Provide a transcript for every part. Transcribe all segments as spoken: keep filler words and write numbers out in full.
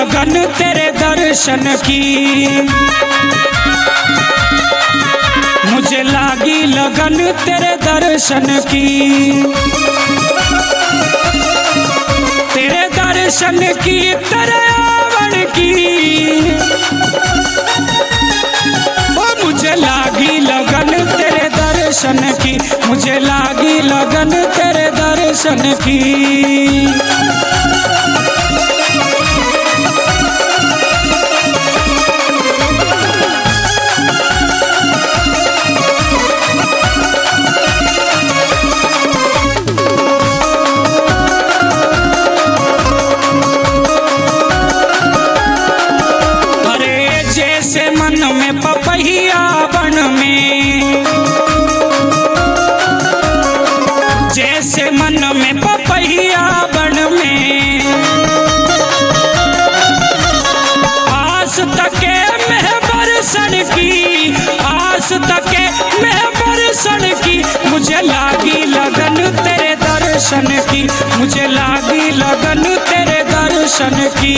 लगन तेरे दर्शन की, मुझे लागी लगन तेरे दर्शन की, तेरे दर्शन की तेरे आवन की, ओ मुझे लागी लगन तेरे दर्शन की, मुझे लागी लगन तेरे दर्शन की। पपहिया बन में, जैसे मन में पपहिया बन में, आस तके में बरसन की, आस तके में बरसन की, मुझे लागी लगन तेरे दर्शन की, मुझे लागी लगन तेरे दर्शन की।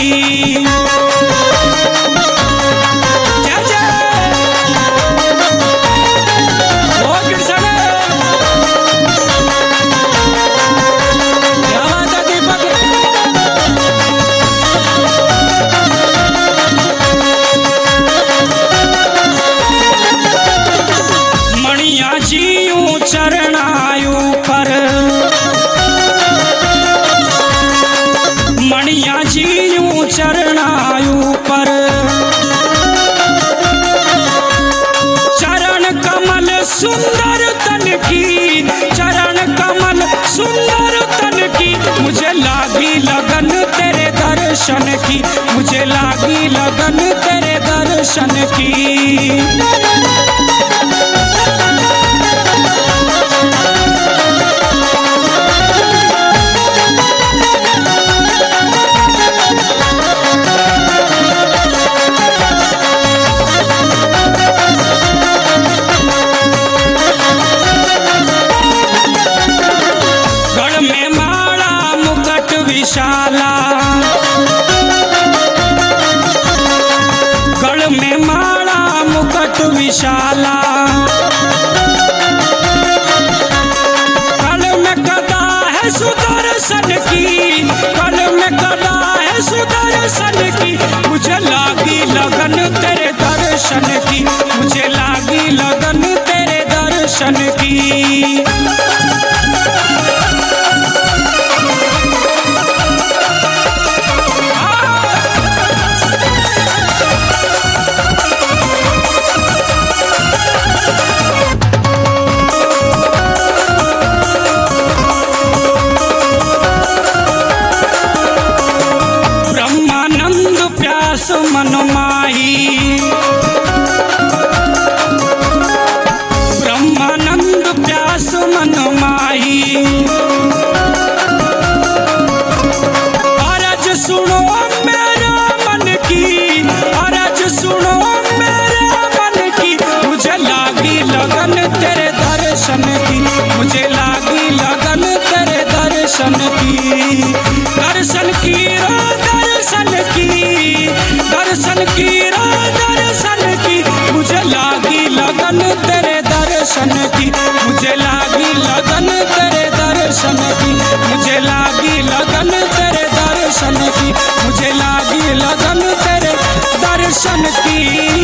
चरणायु पर मणिया जीयूं चरणायु पर, चरण कमल सुंदर तन की, चरण कमल सुंदर तन की, मुझे लागी लगन तेरे दर्शन की, मुझे लागी लगन तेरे दर्शन की। विशाला गढ़ में माला मुकुट विशाला, कल में कदा है सुदर्शन की, कल में कदा है सुदर्शन की, मुझे लागी लगन तेरे दर्शन की, मुझे लागी लगन तेरे दर्शन की। मन माही ब्रह्मानंद प्यास मन माही, अरज सुनो मेरे मन की, अरज सुनो मेरे मन की, मुझे लागी लगन तेरे दर्शन की, मुझे लागी लगन तेरे दर्शन की। दर्शन की रो दर्शन की, दर्शन की रो दर्शन की, मुझे लागी लगन तेरे दर्शन की, मुझे लागी लगन तेरे दर्शन की, मुझे लागी लगन तेरे दर्शन की, मुझे लागी लगन तेरे दर्शन की।